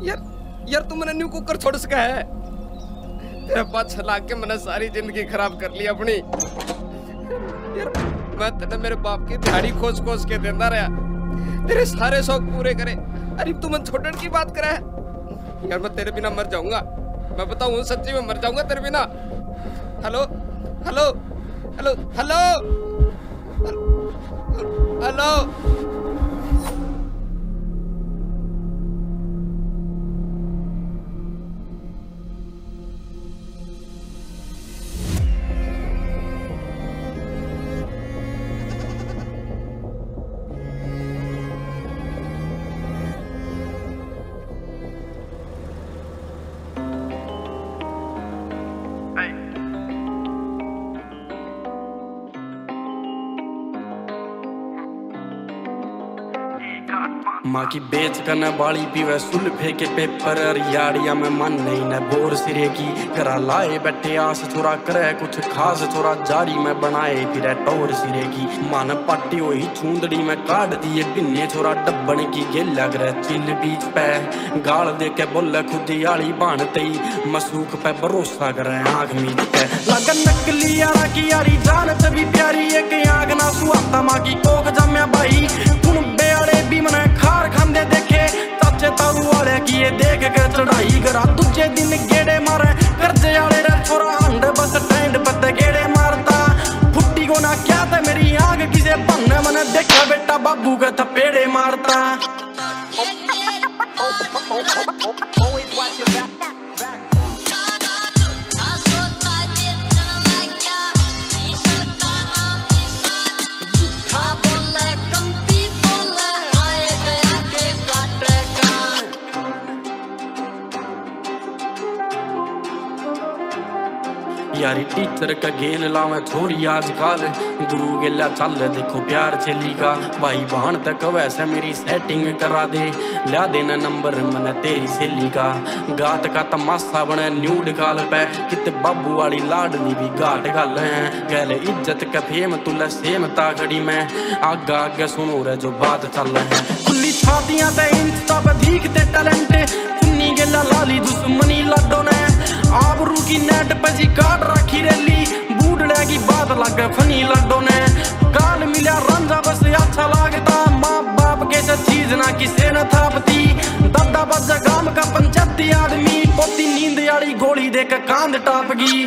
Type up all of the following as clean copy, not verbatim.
यार यार तू मैंने न्यू कुकर छोड़ सका है। तेरा पाछा लाग के मैंने सारी जिंदगी खराब कर ली अपनी। यार मैं तेने मेरे बाप की दिहाड़ी खोज खोज के देता रहा, तेरे सारे शौक पूरे करे। अरे तू मन छोड़ने की बात करे यार, मैं तेरे बिना मर जाऊंगा। मैं बताऊं सच्ची में मर जाऊंगा तेरे बिना। Hello hello hello hello hello. माँ की बेच करने बाली पीवे सुल्फे के पेपर याड़िया में मन नहीं न बोर सिरे की करा लाए बैठे आस छोरा करे कुछ खास छोरा जारी में बनाए फिर टोर सिरे की मन पट्टी हुई छूंदड़ी में काट दिए बिन्ने छोरा डब्बन की गेल लग रहा चिल बीच पे गाल दे के बोले खुद याड़ी बांधते मसूख पे भरोसा करे आंख मीच पे लगन नकली यारा की यारी जानत भी प्यारी एक आंख ना सुहाता माँ की कोक जम्या भाई भी मने खार खांदे देखे चाचे ताऊ वाले की ये देख के चढ़ाई करा दूजे दिन गेड़े मारे कर्जे वाले रे छोरा हंड बस स्टैंड पे गेड़े मारता फुट्टी को ना क्या था मेरी आंख किसे बनने मने देखा बेटा बाबू का थपेड़े मारता। यारी टीचर का गेल लावे छोरी आजकल गुरु गेला चल देखो प्यार चली का भाई बहन तक वैसे मेरी सेटिंग करा दे ला देना नंबर मन तेरी सहेली का गात का तमाशा बने न्यूड गाल पे कित बाबू वाली लाडली भी गाट गल है गैल इज्जत का फेम तुला सेम तागड़ी में आगा आगे सुनो रे जो बात चल है खुली छातियां ते इंस्टा पे दिखते टैलेंट चुन्नी गेला लाली दुश्मनी लड्डो ने आबरू की नेट पे जी काट रखी रेली बूढ़े की बात लग फनी लड्डो ने गाल मिला रंजा बस अच्छा लगता माँ बाप के चीज ना किसे न थापती दादा बजा गांव का पंचायती आदमी पोती नींद आड़ी गोली दे के कांध टापगी।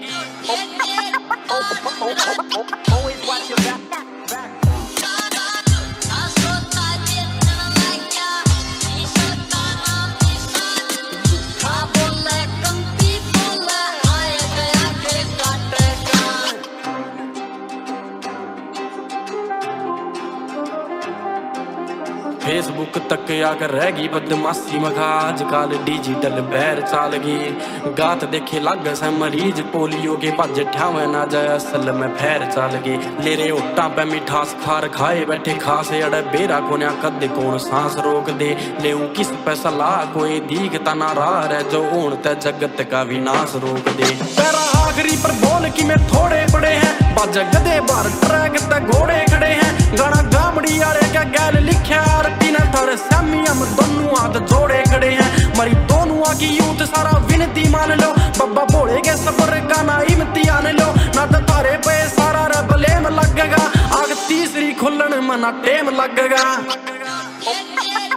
फेसबुक तक आकर रह गई बदमाशी मखा आजकल डिजिटल बैर चाल गई गात देखे लग से मरीज पोलियो के भज ठावे ना जाए असल में फैर चाल गए लेरे ओटा पे मिठास खार खाए बैठे खासे अड़े बेरा कोन्या कद कौन सांस रोक दे ले किस पे सलाह कोई दीखता ना राह है जो ऊन ते जगत का विनाश रोक दे तेरा आखिरी पर बोल कि मैं थोड़े बड़े हैं बाजा गधे बार ट्रैक ते घोड़े खड़े हैं गाना गामड़ी आरे का गैल लिखा थोड़े समी हम दोनों हाथ जोड़े खड़े हैं मरी दोनों की यूथ सारा विनती मान लो बब्बा बोले के सबर का ना इम्तिहान लो ना तो तारे पे सारा रबलेम लगेगा आग तीसरी खुलन मना टेम लगेगा।